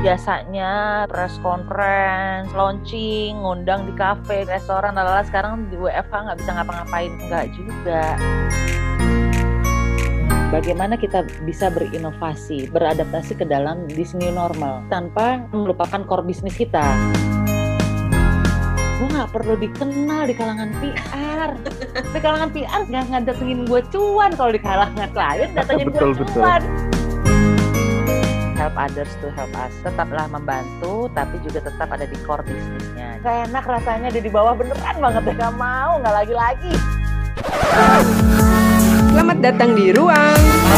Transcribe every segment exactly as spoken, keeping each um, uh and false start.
biasanya press conference, launching, ngundang di kafe, restoran, lalala, sekarang di W F H nggak bisa ngapa-ngapain. Nggak juga. Bagaimana kita bisa berinovasi, beradaptasi ke dalam this new normal tanpa melupakan core bisnis kita. Gue nggak perlu dikenal di kalangan P R. Di kalangan P R nggak ngedatengin gue cuan, kalau di kalangan klien datengin gue cuan. Help others to help us. Tetaplah membantu, tapi juga tetap ada di core bisnisnya. Gak enak rasanya dia di bawah beneran banget. Gak mau, gak lagi-lagi. Selamat datang di Ruang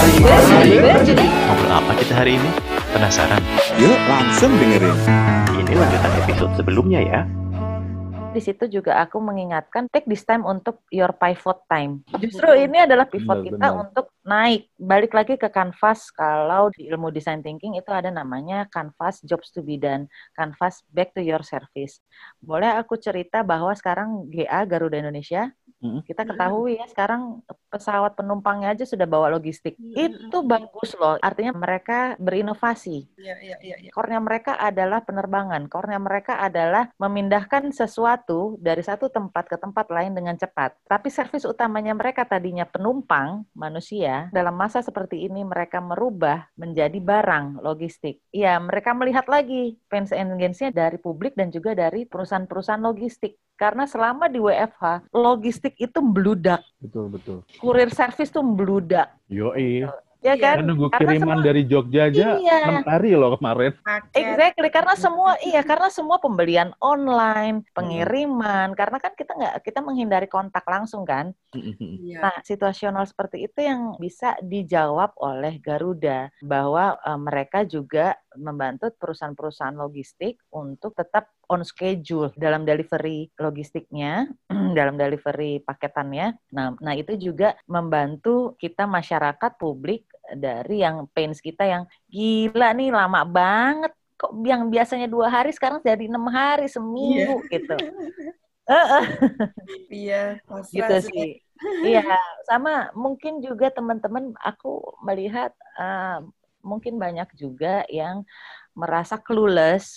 Berjudi. Ngobrol apa kita hari ini? Penasaran? Yuk langsung dengerin. Ini lanjutan episode sebelumnya ya. Di situ juga aku mengingatkan take this time untuk your pivot time. Justru ini adalah pivot Benar, kita benar. untuk naik. Balik lagi ke Canvas, kalau di ilmu design thinking itu ada namanya Canvas jobs to be done, Canvas back to your service. Boleh aku cerita bahwa sekarang G A Garuda Indonesia, kita ketahui ya sekarang pesawat penumpangnya aja sudah bawa logistik. Itu bagus loh, artinya mereka berinovasi. Iya, iya, iya. Ya. Core-nya mereka adalah penerbangan, core-nya mereka adalah memindahkan sesuatu dari satu tempat ke tempat lain dengan cepat. Tapi servis utamanya mereka tadinya penumpang, manusia, dalam masa seperti ini mereka merubah menjadi barang, logistik. Iya, mereka melihat lagi pains and gains-nya dari publik dan juga dari perusahaan-perusahaan logistik. Karena selama di W F H, logistik itu membludak. Betul, betul. Kurir servis tuh membludak. Yoi. Ya kan? Kan nunggu Karena kiriman semua- dari Jogja aja Iya. enam hari loh kemarin. Paket. Exactly, karena semua iya karena semua pembelian online, pengiriman, karena kan kita nggak kita menghindari kontak langsung kan. Iya. Nah, situasional seperti itu yang bisa dijawab oleh Garuda bahwa uh, mereka juga membantu perusahaan-perusahaan logistik untuk tetap on schedule dalam delivery logistiknya, dalam delivery paketannya. Nah, nah itu juga membantu kita masyarakat publik dari yang pains kita yang gila nih lama banget kok yang biasanya dua hari sekarang jadi enam hari seminggu gitu. Uh-uh. Iya, pasrah Gitu sih. sih. Iya, sama mungkin juga teman-teman aku melihat uh, mungkin banyak juga yang merasa clueless,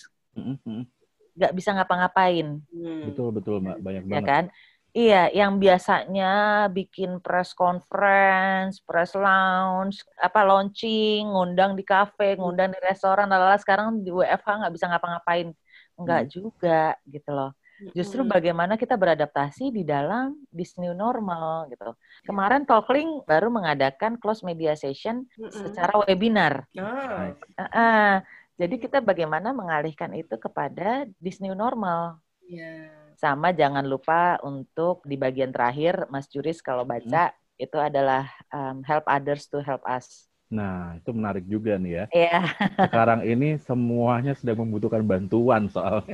nggak bisa ngapa-ngapain, Hmm. Betul, betul Mbak. Banyak ya banget. kan? Iya, yang biasanya bikin press conference, press launch, apa launching, ngundang di kafe, ngundang di restoran, lalala, sekarang di W F H nggak bisa ngapa-ngapain, nggak juga gitu loh. Justru bagaimana kita beradaptasi di dalam this new normal gitu. Kemarin Talklink baru mengadakan close media session secara webinar. Ah, Uh-uh. Jadi kita bagaimana mengalihkan itu kepada this new normal. iya. Sama jangan lupa untuk di bagian terakhir, Mas Juris kalau baca, itu adalah um, help others to help us. Nah, itu menarik juga nih ya. Iya, Sekarang ini semuanya sedang membutuhkan bantuan soalnya.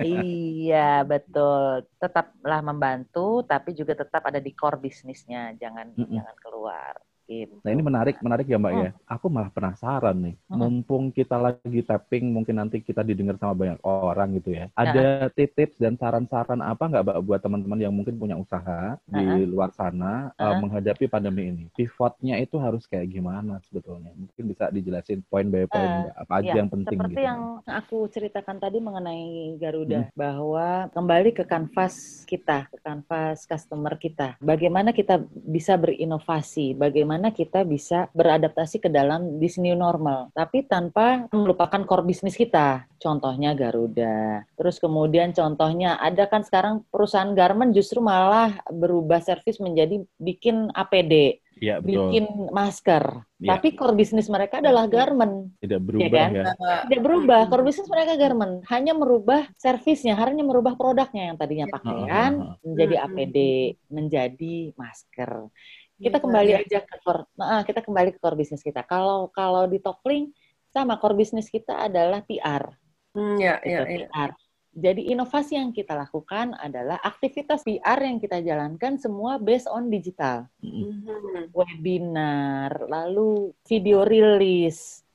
iya betul. Tetaplah membantu, tapi juga tetap ada di core bisnisnya, jangan Mm-mm. jangan keluar. Gitu. Nah, ini menarik, menarik ya Mbak Hmm. ya. Aku malah penasaran nih. Hmm. Mumpung kita lagi tapping, mungkin nanti kita didengar sama banyak orang gitu ya. Ada tips dan saran-saran apa nggak Mbak buat teman-teman yang mungkin punya usaha di luar sana uh, Uh-uh. menghadapi pandemi ini? Pivotnya itu harus kayak gimana sebetulnya? Mungkin bisa dijelasin poin by poin Uh, Mbak. Apa aja Ya, yang penting seperti gitu. yang aku ceritakan tadi mengenai Garuda, bahwa kembali ke kanvas kita, ke kanvas customer kita. Bagaimana kita bisa berinovasi, bagaimana kita bisa beradaptasi ke dalam this new normal, tapi tanpa melupakan core bisnis kita. Contohnya Garuda. Terus kemudian contohnya, ada kan sekarang perusahaan garment justru malah berubah servis menjadi bikin A P D. Iya, betul. Bikin masker, Iya. tapi core bisnis mereka adalah garment. Tidak Ya berubah kan? ya. Tidak berubah, core bisnis mereka garment, hanya merubah servisnya, hanya merubah produknya yang tadinya Ya. pakaian Ha, ha, ha. menjadi A Hmm. P D, menjadi masker. Kita Iya, kembali iya. aja ke core, nah, kita kembali ke core bisnis kita. Kalau kalau di Talklink sama core bisnis kita adalah P R, Hmm, ya, gitu, ya, ya. P R. Jadi inovasi yang kita lakukan adalah aktivitas P R yang kita jalankan semua based on digital. Mhm. Webinar, lalu video release,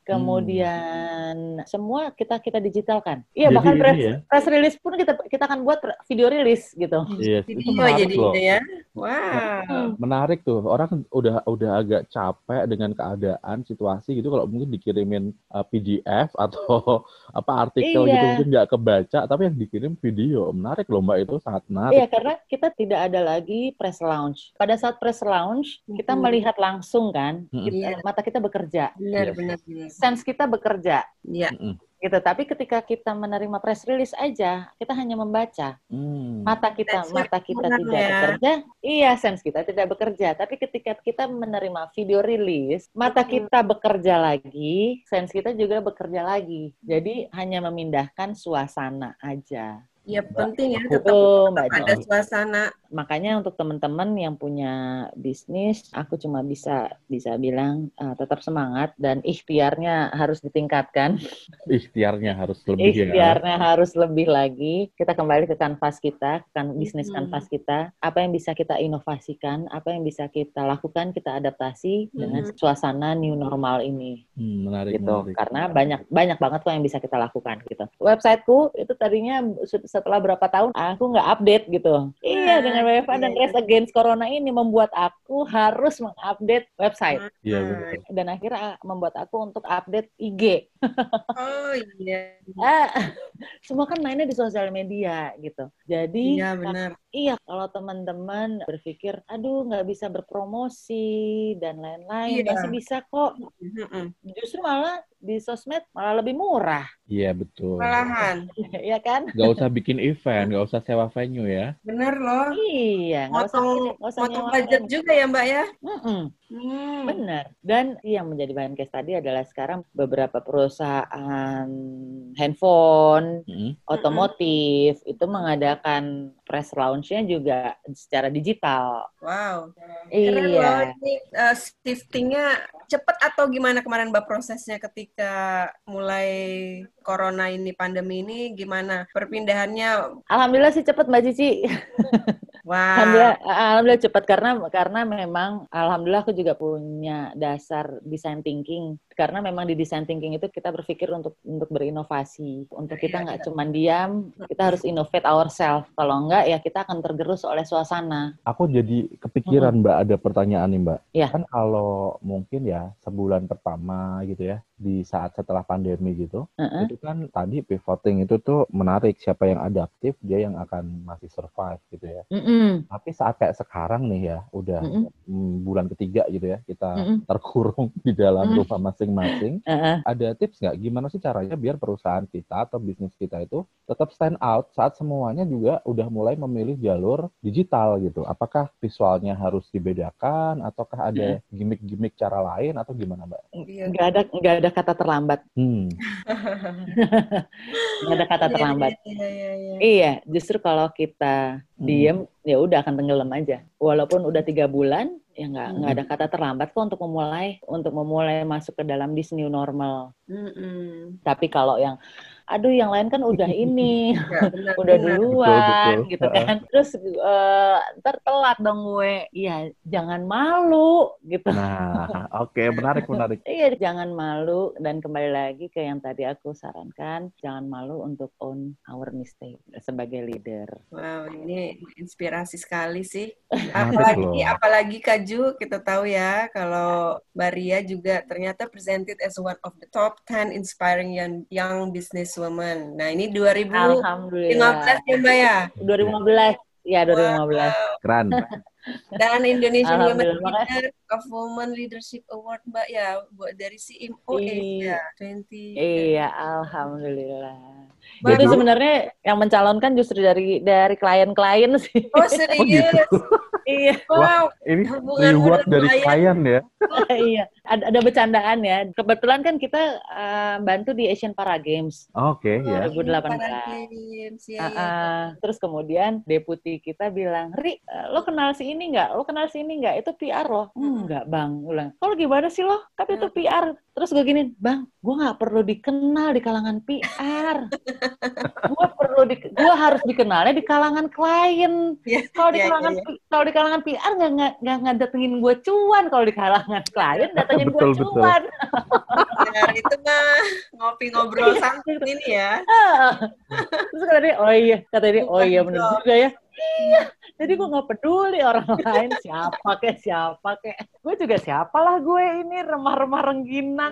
kemudian semua kita kita digitalkan. Iya, Jadi bahkan ini press, ya. press release pun kita kita akan buat video release gitu. Yes, itu Video menarik jadinya loh. ya. Wow. Menarik tuh. Orang udah udah agak capek dengan keadaan situasi gitu kalau mungkin dikirimin uh, P D F atau apa artikel gitu Iya. mungkin nggak kebaca, tapi yang dikirim video. Menarik loh Mbak, itu sangat menarik. Iya, karena kita tidak ada lagi press launch. Pada saat press launch, kita Mhm. melihat langsung kan, Mm-mm. kita- Iya. mata kita bekerja, Benar, Yes. benar, benar. sense kita bekerja, Iya. Mm-mm. gitu. Tapi ketika kita menerima press release aja, kita hanya membaca. Hmm. Mata kita, Sense-nya mata kita kurang tidak ya. bekerja. Iya, sense kita tidak bekerja. Tapi ketika kita menerima video release, mata Mhm. kita bekerja lagi, sense kita juga bekerja lagi. Jadi hanya memindahkan suasana aja. Ya penting ya aku- tetap, Tuh, tetap Mbak ada Cici. suasana. Makanya untuk teman-teman yang punya bisnis, aku cuma bisa bisa bilang uh, tetap semangat dan ikhtiarnya harus ditingkatkan. Ikhtiarnya harus lebih ya. Ikhtiarnya harus lebih lagi. Kita kembali ke kanvas kita, kan bisnis Mhm. kanvas kita. Apa yang bisa kita inovasikan, apa yang bisa kita lakukan, kita adaptasi dengan Mhm. suasana new normal ini. Hmm, menarik, Gitu. menarik. Karena banyak banyak banget kok yang bisa kita lakukan gitu. Websiteku itu tadinya setelah berapa tahun aku nggak update gitu. Iya, dengan W F H dan iya, Race Against Corona ini membuat aku harus mengupdate website Iya, Ah, benar. dan akhirnya membuat aku untuk update I G. Oh iya. Ah, semua kan mainnya di sosial media gitu. Jadi Iya benar. iya, kalau teman-teman berpikir, aduh nggak bisa berpromosi dan lain-lain, Iya. masih bisa kok. Mhm. Justru malah di sosmed malah lebih murah, Iya, betul. Malahan. ya kan? Nggak usah bikin event, nggak usah sewa venue ya. Bener loh. Iya, nggak usah, Motong, nggak usah motong nyewa budget venue. juga ya Mbak ya. Mm-mm. Hmm. Benar. Dan yang menjadi bahan case tadi adalah sekarang beberapa perusahaan handphone, Mm-mm. otomotif, itu mengadakan press launch-nya juga secara digital. Wow. Keren loh. Iya. Ini uh, shiftingnya cepat atau gimana kemarin Mbak prosesnya ketika mulai corona ini, pandemi ini gimana perpindahannya? Alhamdulillah sih cepat Mbak Cici. Wah. Alhamdulillah, alhamdulillah cepat karena karena memang alhamdulillah aku juga punya dasar design thinking. Karena memang di design thinking itu kita berpikir untuk untuk berinovasi. Untuk kita nggak cuma diam, kita harus innovate ourselves. Kalau enggak ya kita akan tergerus oleh suasana. Aku jadi kepikiran Mbak, ada pertanyaan nih Mbak. Iya. Kan kalau mungkin ya sebulan pertama gitu ya, di saat setelah pandemi gitu, Uh-uh. itu kan tadi pivoting itu tuh menarik, siapa yang adaptif dia yang akan masih survive gitu ya. Mm-mm. Tapi saat kayak sekarang nih ya, udah Mm-mm. mm, bulan ketiga gitu ya, kita Mm-mm. terkurung di dalam Mm. rumah masing-masing. Uh-uh. Ada tips nggak gimana sih caranya biar perusahaan kita atau bisnis kita itu tetap stand out saat semuanya juga udah mulai memilih jalur digital gitu? Apakah visualnya harus dibedakan ataukah ada gimmick-gimmick cara lain atau gimana Mbak? Iya. Nggak ada nggak ada kata terlambat. Hmm. Nggak ada kata Iya, terlambat. Iya, iya, iya. Iya, justru kalau kita Hmm. diem, ya udah akan tenggelam aja. Walaupun udah tiga bulan, ya nggak Hmm. nggak ada kata terlambat kok untuk memulai untuk memulai masuk ke dalam this new normal. Mm-mm. Tapi kalau yang, aduh yang lain kan udah ini, Ya, benar, udah benar. duluan, Betul, betul. gitu kan. Terus eh, ntar telat dong gue. Iya, jangan malu, gitu. Nah, oke, menarik, menarik. Iya, jangan malu. Dan kembali lagi ke yang tadi aku sarankan, jangan malu untuk own our mistake sebagai leader. Wow, ini inspirasi sekali sih. Menarik Apalagi, loh. apalagi Kaju, kita tahu ya kalau Maria juga ternyata presented as one of the top ten inspiring young, young businesswomen. Nah, ini dua ribu lima belas Alhamdulillah. ya Mbak ya? dua ribu lima belas. Ya, dua ribu lima belas. Keren. Dan Indonesian Women Alhamdulillah. Leader of Women Leadership Award Mbak ya, buat dari C M O Iya. Asia dua puluh. Iya, alhamdulillah. Mbak, Itu kamu- sebenarnya yang mencalonkan justru dari dari klien-klien sih. Oh Oh serius? gitu. Iya, Wow. Ini Hubungan reward dengan dari klien. klien ya. iya. Ada, ada bercandaan ya. Kebetulan kan kita uh, bantu di Asian Para Games Oke, ya. dua ribu delapan belas. Para Games, ya, Ah, ya. ah. Terus kemudian deputi kita bilang, Ri, eh, lo kenal si ini nggak? Lo kenal si ini nggak? Itu P R loh. Enggak bang, ulang. Kalau gimana sih lo? Tapi itu P R. Terus gue gini, bang, gue nggak perlu dikenal di kalangan P R. gue perlu, di, gue harus dikenalnya di kalangan klien. Iya, Kalau di iya, kalangan, iya, P- kalau di kalangan P R nggak nggak nggak nggak datengin gue cuan. Kalau di kalangan klien datengin gue Betul, betul. cuan. benar. Itu mah ngopi ngobrol santai ini ya. Terus kata dia, oh iya, kata dia, oh iya bener juga ya. Iya, jadi gue nggak peduli orang lain siapa kek siapa kek. Gue juga siapalah gue ini remah-remah rengginang.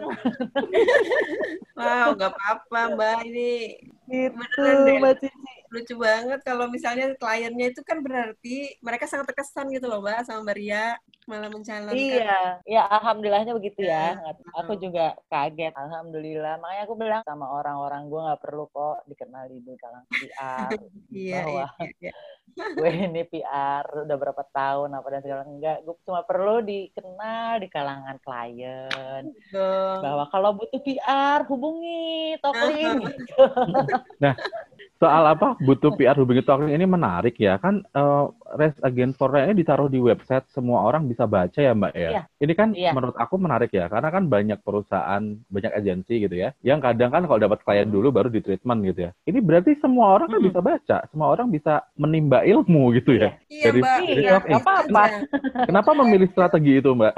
Wow, nggak apa-apa Mbak ini. Gitu, Beneran deh. Mbak Cici. Lucu banget kalau misalnya kliennya itu kan berarti mereka sangat terkesan gitu loh Mbak sama Mbak Ria malah mencalonkan. Iya, ya alhamdulillahnya begitu ya. Ya. Aku juga kaget, alhamdulillah. Makanya aku bilang sama orang-orang gue nggak perlu kok dikenali di kalangan P R Iya, bahwa iya, iya. gue ini P R udah berapa tahun apa dan segala enggak. Gue cuma perlu dikenal di kalangan klien. Betul. Bahwa kalau butuh P R hubungi Talklink gitu. Nah, soal apa butuh P R hubungi Talklink ini menarik ya kan, uh, Race Against Corona ini ditaruh di website semua orang bisa baca ya Mbak ya. Iya. Ini kan Iya. menurut aku menarik ya karena kan banyak perusahaan, banyak agensi gitu ya, yang kadang kan kalau dapat klien dulu baru di treatment gitu ya. Ini berarti semua orang kan Mm-mm. bisa baca, semua orang bisa menimba ilmu gitu ya. Iya Dari- Mbak. dari Iya, Talklink. nggak apa-apa. Kenapa memilih strategi itu Mbak?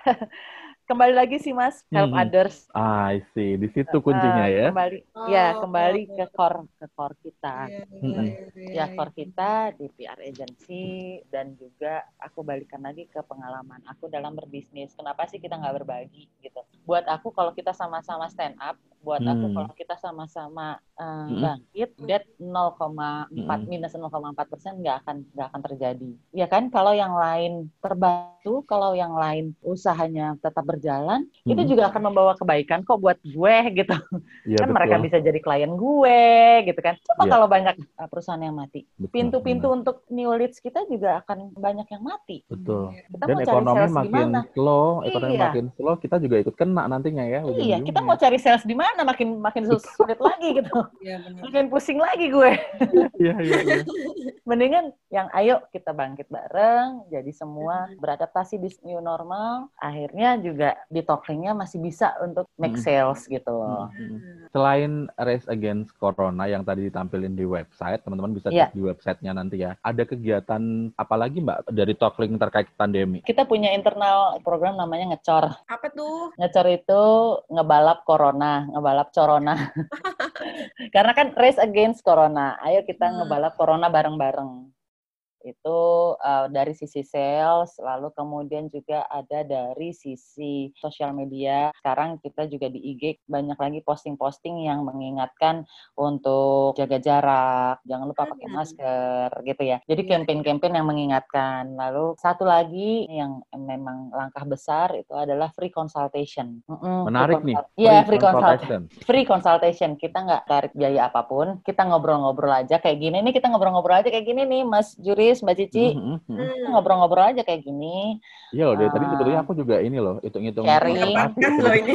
Kembali lagi sih Mas, help Hmm. others. Ah, I see. Di situ kuncinya Eh, ya. Kembali, Oh, ya kembali oh, ke core ke core kita. Iya, Mm-mm. iya, iya, Ya iya. core kita di P R agency dan juga aku balikan lagi ke pengalaman aku dalam berbisnis. Kenapa sih kita nggak berbagi gitu? Buat aku kalau kita sama-sama stand up, buat aku Hmm. kalau kita sama-sama uh, Mm-mm. bangkit, that nol koma empat Mm-mm. minus nol koma empat persen nggak akan nggak akan terjadi. Ya kan? Kalau yang lain terbantu, kalau yang lain usahanya tetap berjalan, itu Mm-mm. juga akan membawa kebaikan kok buat gue gitu. Iya, Kan betul. mereka bisa jadi klien gue gitu kan. Coba Iya. kalau banyak uh, perusahaan yang mati, Betul, pintu-pintu benar. untuk new leads kita juga akan banyak yang mati. Betul. Kita Dan mau cari ekonomi sales di makin mana? slow, ekonomi Iya. makin slow, kita juga ikut kena nantinya ya Iya, kita ujung-ujungnya. mau cari sales di mana? Makin makin sus- sulit lagi gitu. Iya benar. Makin pusing lagi gue. Iya, iya, iya. Mendingan yang ayo kita bangkit bareng, jadi semua beradaptasi di new normal. Akhirnya juga di Talklink-nya masih bisa untuk make Mm-mm. sales gitu loh. Mm-mm. Selain Race Against Corona yang tadi ditampilin di website, teman-teman bisa Iya. cek di websitenya nanti ya. Ada kegiatan apa lagi Mbak dari Talklink terkait pandemi? Kita punya internal program namanya Ngecor. Apa tuh? Ngecor itu ngebalap corona, ngebalap corona. Karena kan race against corona. Ayo kita Hmm. ngebalap corona bareng-bareng. Itu uh, dari sisi sales, lalu kemudian juga ada dari sisi sosial media. Sekarang kita juga di I G banyak lagi posting-posting yang mengingatkan untuk jaga jarak, jangan lupa pakai Hmm. masker gitu ya. Jadi Iya. campaign-campaign yang mengingatkan. Lalu satu lagi yang memang langkah besar itu adalah free consultation. Mm-mm, Menarik free nih. consult- Iya, free consultation. consultation. Free consultation, kita nggak tarik biaya apapun, kita ngobrol-ngobrol aja kayak gini nih, kita ngobrol-ngobrol aja kayak gini nih, Mas Juris, Mbak Cici, Mm-mm, mm-mm. Hmm. kita ngobrol-ngobrol aja kayak gini, Iya loh, dari tadi Ah. sebetulnya aku juga ini loh, hitung-hitung Sharing. investasi Kan loh ini.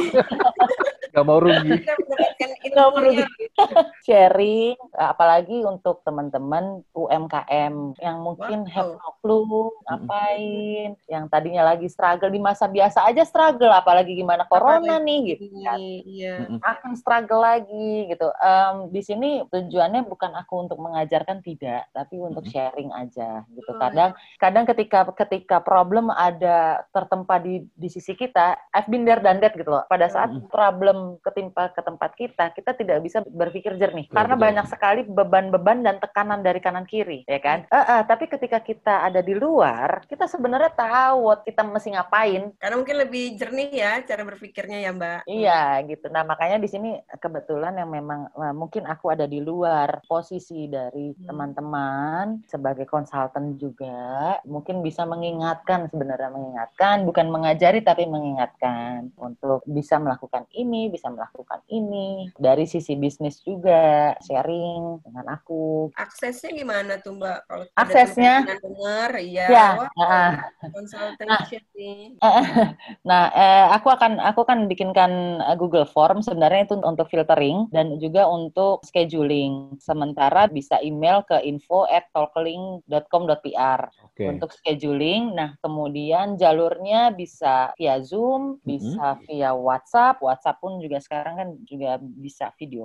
Gak mau rugi. Kita mendapatkan Nggak perlu ilmunya. sharing, apalagi untuk teman-teman U M K M yang mungkin Wow. have no clue, ngapain, yang tadinya lagi struggle di masa biasa aja struggle, apalagi gimana corona Apalagi nih gitu kan. Iya. Mm-mm. Akan struggle lagi gitu. Em, di sini tujuannya bukan aku untuk mengajarkan, tidak, tapi untuk Mm-mm. sharing aja gitu. Oh, Kadang kadang ketika ketika problem ada tertempa di di sisi kita, I've been there done that gitu loh. Pada saat Mm-mm. problem ketimpa ke tempat kita, kita tidak bisa berpikir jernih Betul, karena betul. banyak sekali beban-beban dan tekanan dari kanan kiri, ya kan? Eh, eh, tapi ketika kita ada di luar, kita sebenarnya tahu what kita mesti ngapain. Karena mungkin lebih jernih ya cara berpikirnya ya Mbak. Iya gitu. Nah makanya di sini kebetulan yang memang eh, mungkin aku ada di luar posisi dari Hmm. teman-teman sebagai konsultan juga, mungkin bisa mengingatkan, sebenarnya mengingatkan, bukan mengajari tapi mengingatkan untuk bisa melakukan ini, bisa melakukan ini. Dari sisi bisnis juga sharing dengan aku. Aksesnya gimana tuh Mbak? Kalau ada Aksesnya? teman-teman dengar, iya. Ya, Wah, ah. consultation nih. Nah, eh, aku akan aku akan bikinkan eh, Google Form sebenarnya itu untuk filtering dan juga untuk scheduling. Sementara bisa email ke info at talklink dot com dot p r Oke. untuk scheduling. Nah, kemudian jalurnya bisa via Zoom, bisa via WhatsApp. WhatsApp pun juga sekarang kan juga bisa video call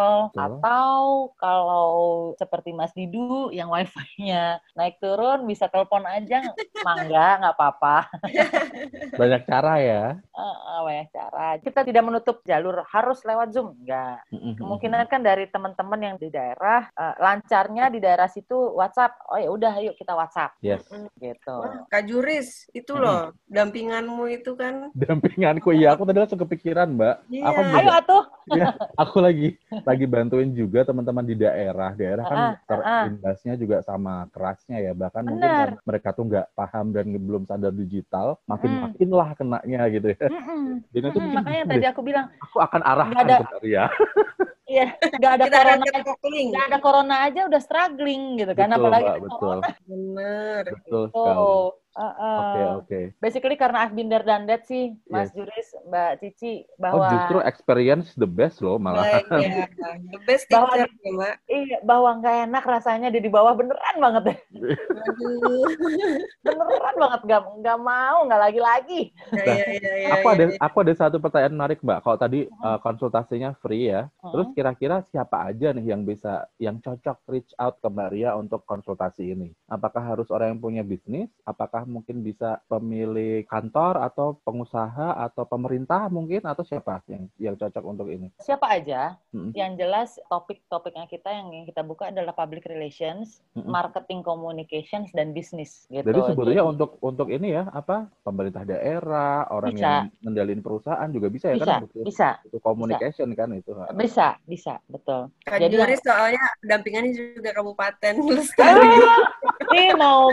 Telkomsel, Betul. atau kalau seperti Mas Didu yang wifi-nya naik turun bisa telepon aja, mangga, nggak apa-apa. Banyak cara ya. Uh, banyak cara. Kita tidak menutup jalur harus lewat Zoom, enggak. Kemungkinan kan dari teman-teman yang di daerah, uh, lancarnya di daerah situ WhatsApp. Oh ya udah, yuk kita WhatsApp. Yes. Gitu. Wah, Kak Juris, itu loh, dampinganmu itu kan. Dampinganku, iya. Aku tadi langsung kepikiran, Mbak. Iya. Aku juga, Ayo atuh. ya, aku lagi lagi bantuin juga teman-teman di daerah. Daerah kan Uh-uh, terimbasnya juga sama kerasnya ya. Bahkan Bener. mungkin kan mereka tuh nggak paham dan belum sadar digital, makin-makin lah kenanya gitu ya. Mm-mm. Dan itu Mm-mm. mungkin Makanya bisa tadi deh. aku bilang, Aku akan arahkan Nggak ada- ke Maria. iya, nggak ada Kita corona, ada tackling. nggak ada corona aja udah struggling gitu kan, Betul, apalagi Mbak, ada betul. corona. Bener. Betul Tuh. sekali. Uh-uh. Oke, oke. Basically karena I've been there done that sih, Mas Yes. Juris, Mbak Cici, Oh, bahwa justru experience the best loh malah. Baik, ya. The best Bahwa- teacher ya, Mbak. iya, bahwa nggak enak rasanya di di bawah beneran banget deh. Aduh. Beneran banget, nggak nggak mau, nggak lagi-lagi. Ya, ya, ya, ya, Aku ya, ada ya. aku ada satu pertanyaan menarik, Mbak. Kalau tadi uh, konsultasinya free ya. Hmm. Terus kira-kira siapa aja nih yang bisa yang cocok reach out ke Mbak Ria untuk konsultasi ini? Apakah harus orang yang punya bisnis? Apakah mungkin bisa pemilik kantor atau pengusaha atau pemerintah mungkin, atau siapa yang yang cocok untuk ini? Siapa aja, Mm-mm. yang jelas topik-topiknya kita yang, yang kita buka adalah public relations, Mm-mm. marketing communications, dan bisnis gitu. Jadi sebetulnya Jadi, untuk untuk ini ya apa pemerintah daerah, orang Bisa. yang ngendalin perusahaan juga bisa ya bisa, kan butuh, bisa, butuh communication kan itu. bisa, bisa, betul. Kak Jadi Juris yang- soalnya dampingannya juga kabupaten Lestari. Ih, mau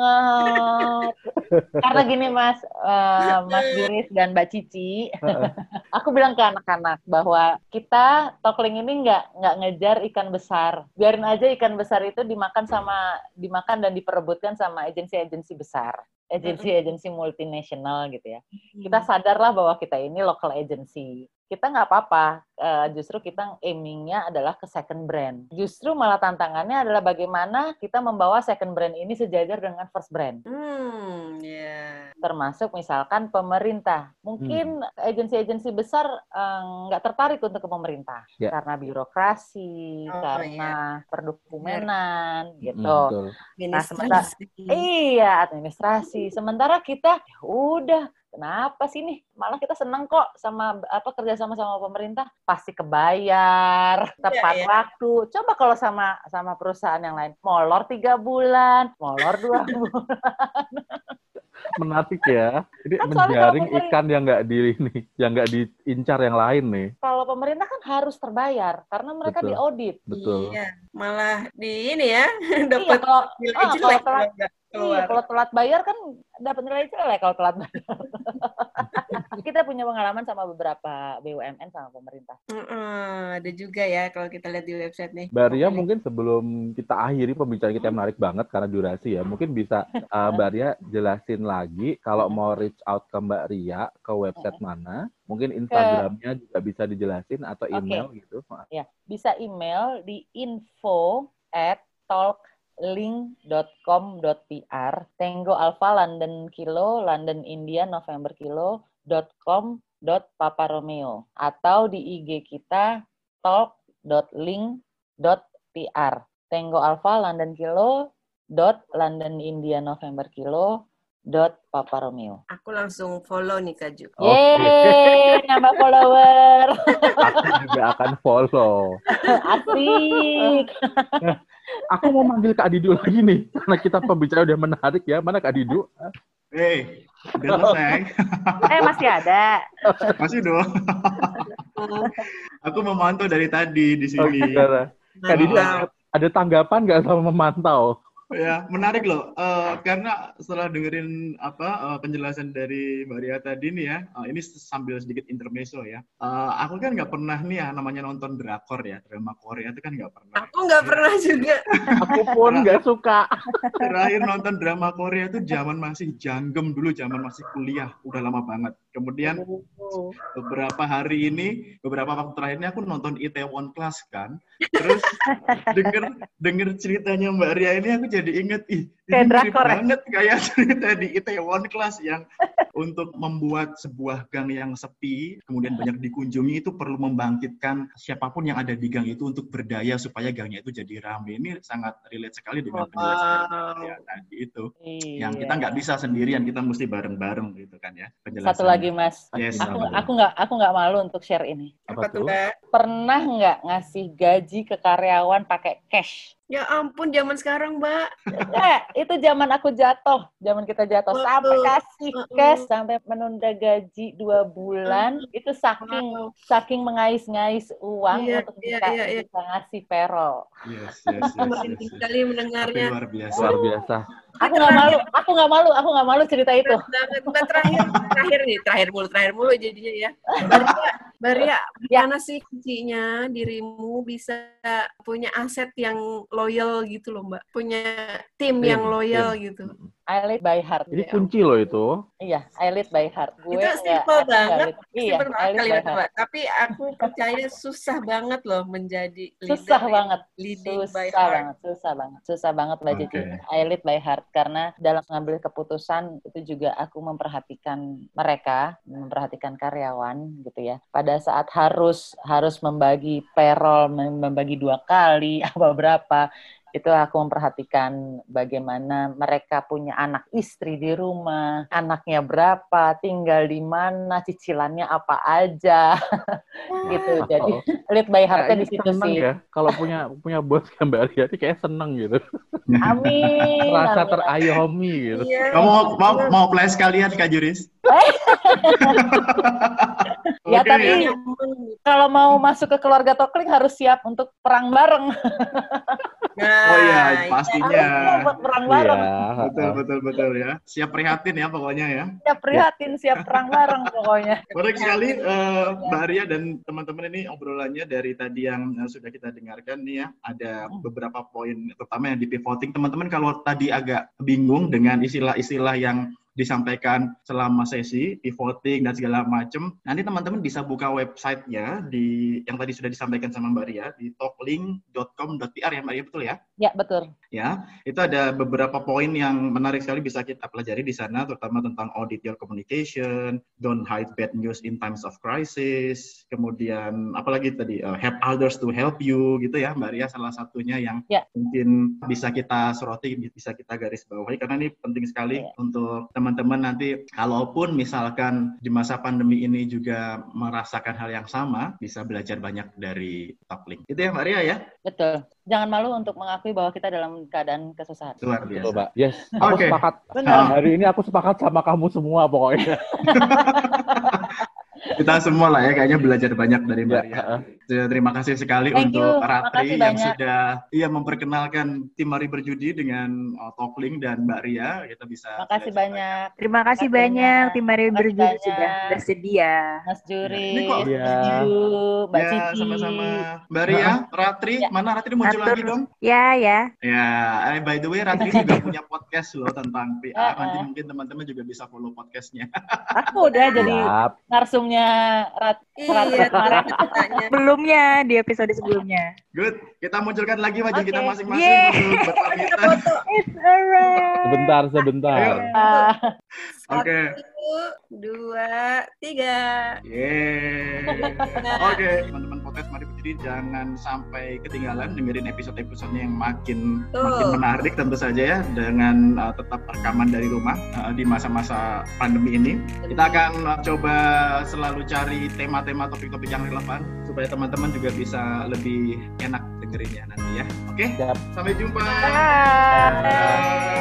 banget. Karena gini Mas, eh, Mas Juris dan Mbak Cici, aku bilang ke anak-anak bahwa kita Talkling ini nggak nggak ngejar ikan besar. Biarin aja ikan besar itu dimakan sama dimakan dan diperebutkan sama agensi-agensi besar, agensi-agensi multinasional gitu ya. Kita sadarlah bahwa kita ini local agency. Kita nggak apa-apa, uh, justru kita aiming-nya adalah ke second brand. Justru malah tantangannya adalah bagaimana kita membawa second brand ini sejajar dengan first brand. Hmm, ya. Termasuk misalkan pemerintah. Mungkin agensi-agensi besar uh, nggak tertarik untuk ke pemerintah. Ya. Karena birokrasi, Oh, karena perdokumenan, gitu. Hmm, betul. Nah, sementara- Iya, administrasi. Sementara kita, ya udah, kenapa sih nih? Malah kita seneng kok sama apa kerja sama sama pemerintah, pasti kebayar tepat Iya, iya. waktu. Coba kalau sama sama perusahaan yang lain, molor tiga bulan, molor dua bulan. Menarik ya. Ini Kan soalnya menjaring kalau pemerintah- ikan yang nggak di ini, yang nggak diincar yang lain nih. Kalau pemerintah kan harus terbayar karena mereka Betul. diaudit. Betul. Iya, malah di ini ya, Iya, dapat kalau nilai ah, jelek kalau telat, kalau nggak iya, keluar. kalau telat bayar kan dapat nilai jelek kalau telat bayar. Kita punya pengalaman sama beberapa B U M N sama pemerintah. Mm-mm, ada juga ya kalau kita lihat di website nih. Mbak Ria, Oke. mungkin sebelum kita akhiri pembicaraan kita yang menarik banget karena durasi ya, mungkin bisa uh, Mbak Ria jelasin lagi kalau mau reach out ke Mbak Ria ke website mana, mungkin Instagramnya juga bisa dijelasin atau email gitu. Ya, bisa email di info at talklink dot com dot p r, Tango Alpha London Kilo, London India November Kilo dot com dot papa romeo, atau di I G kita talk dot link dot p r, Tango Alpha London Kilo dot London India November Kilo dot papa romeo. Aku langsung follow nih Kak Ju. Oke. Yeay, nambah follower. Aku juga akan follow. Asik. Aku mau manggil Kak Didu lagi nih, karena kita pembicara udah menarik ya. Mana Kak Didu? Hei, udah selesai. Eh, masih ada. Masih dong. Aku memantau dari tadi di Oh, sini. gitu. Kak Didu Mantap. ada, ada tanggapan nggak sama memantau? Ya, menarik loh. Eh, karena setelah dengerin apa eh, penjelasan dari Mbak Ria tadi nih ya, eh, ini sambil sedikit intermezzo ya. Eh, aku kan nggak pernah nih ya namanya nonton drakor ya, drama Korea itu kan nggak pernah. Aku nggak pernah juga. Aku pun nggak suka. Terakhir nonton drama Korea itu zaman masih janggem dulu, zaman masih kuliah, udah lama banget. Kemudian beberapa hari ini, beberapa waktu terakhir ini aku nonton Itaewon Class kan. Terus denger denger ceritanya Mbak Ria ini aku jadi inget, ih, Kayak ini mirip drakor ya? banget kayak cerita di Itaewon Class yang untuk membuat sebuah gang yang sepi, kemudian banyak dikunjungi itu perlu membangkitkan siapapun yang ada di gang itu untuk berdaya supaya gangnya itu jadi ramai. Ini sangat relate sekali dengan penjelasan Wow. ya, tadi itu. Iya. Yang kita nggak bisa sendirian, kita mesti bareng-bareng gitu kan ya. Penjelasan. Satu lagi Mas, Yes. aku aku nggak aku nggak malu untuk share ini. Apa tuh, Mbak? Pernah nggak ngasih gaji ke karyawan pakai cash? Ya ampun, zaman sekarang, Mbak. Eh, itu zaman aku jatuh, zaman kita jatuh Betul. sampai kasih Uh-uh. cash, sampai menunda gaji dua bulan, itu saking Wow. saking mengais-ngais uang Iya, untuk iya, bisa, iya, iya. bisa ngasih payroll. Yes, yes, yes, yes, Merinding yes. sekali mendengarnya. Tapi luar biasa. Luar biasa. Aku nggak malu, aku nggak malu, aku nggak malu cerita itu. Banget. Mbak, terakhir, terakhir nih, terakhir mulu, terakhir mulu jadinya ya. Baria, Baria, Ya. mana sih kuncinya dirimu bisa punya aset yang loyal gitu loh, Mbak? Punya tim Tim, yang loyal tim. gitu. I lead by heart. Ini kunci loh itu. Iya, I lead by heart. Gue Itu nggak- simple aku nggak banget, lead. Iya, simple I banget lead by kalimat, heart. Mbak. Tapi aku percaya susah banget loh menjadi leader. Susah banget, Leading by susah heart. banget, susah banget, susah banget Mbak Oke. Cici. I lead by heart karena dalam mengambil keputusan itu juga aku memperhatikan mereka, memperhatikan karyawan gitu ya. Pada saat harus harus membagi payroll, membagi dua kali apa berapa, itu aku memperhatikan bagaimana mereka punya anak istri di rumah, anaknya berapa, tinggal di mana, cicilannya apa aja, gitu. Jadi lead by heart-nya di situ seneng sih. ya. Kalau punya punya bos kayak Mbak Ria itu kayak seneng gitu. Amin. Rasa amin. terayomi gitu. Iya. Kamu mau, mau, mau flash kalian, Kak Juris? Ya, Oke, tapi ya. kalau mau masuk ke keluarga Tokling harus siap untuk perang bareng. Nah, Oh iya, itu. pastinya. Harus buat perang bareng. Iya. Betul, betul, betul ya. Siap prihatin ya pokoknya ya. Siap prihatin, siap perang bareng pokoknya. Menarik sekali eh, Mbak Arya dan teman-teman ini obrolannya dari tadi yang eh, sudah kita dengarkan nih ya. Ada beberapa poin terutama yang di pivoting. Teman-teman kalau tadi agak bingung dengan istilah-istilah yang disampaikan selama sesi, pivoting dan segala macam. Nanti teman-teman bisa buka websitenya di yang tadi sudah disampaikan sama Mbak Ria di talklink dot com dot p r ya Mbak Ria, betul ya? Ya, betul. Ya, itu ada beberapa poin yang menarik sekali bisa kita pelajari di sana, terutama tentang audit your communication, don't hide bad news in times of crisis, kemudian apalagi tadi uh, help others to help you gitu ya Mbak Ria, salah satunya yang Ya. mungkin bisa kita soroti, bisa kita garis bawahi karena ini penting sekali Ya. untuk teman-teman nanti kalaupun misalkan di masa pandemi ini juga merasakan hal yang sama, bisa belajar banyak dari Talklink. Itu ya Mbak Ria ya? Betul. Jangan malu untuk mengakui bahwa kita dalam keadaan kesusahan. Luar Betul, biasa. Mbak. Yes, aku Oke. sepakat. Benar. Nah, hari ini aku sepakat sama kamu semua pokoknya. Kita semua lah ya kayaknya belajar banyak dari Mbak Ya, Ria. uh-uh. Terima kasih sekali Thank untuk you. Ratri Makasih yang banyak. sudah iya memperkenalkan tim Mari Berjudi dengan uh, Talklink dan Mbak Ria. Kita bisa Makasih belajar banyak. Terima kasih Makasih banyak banyak. tim Mari Makasih Berjudi banyak. sudah bersedia. Mas Juri, Ini kok- Iya. Ibu, Mbak Ya, Cici. sama-sama. Mbak Ria, Ratri, Ya. mana Ratri muncul Atur. lagi dong? Ya, ya. Ya, eh, by the way Ratri juga punya podcast loh tentang P R. Uh-uh. Nanti mungkin teman-teman juga bisa follow podcastnya. Aku udah jadi Siap. narsumnya Rat. Iya, kemarin ceritanya. Sebelumnya di episode sebelumnya. Good, kita munculkan lagi wajah Oke. kita masing-masing Yeay. untuk Kita berpamitan. foto. It's alright. Sebentar, sebentar. Ayo. Ah, Oke. Satu, dua, tiga. Yeay. Oke, teman-teman podcast Mari Berjudi jangan sampai ketinggalan dengerin episode-episodenya yang makin Betul. makin menarik tentu saja ya dengan uh, tetap rekaman dari rumah uh, di masa-masa pandemi ini. Kita akan uh, coba selalu cari tema-tema topik-topik yang relevan supaya teman-teman juga bisa lebih enak dengerinnya nanti ya. Oke, Siap. sampai jumpa. Bye. Bye.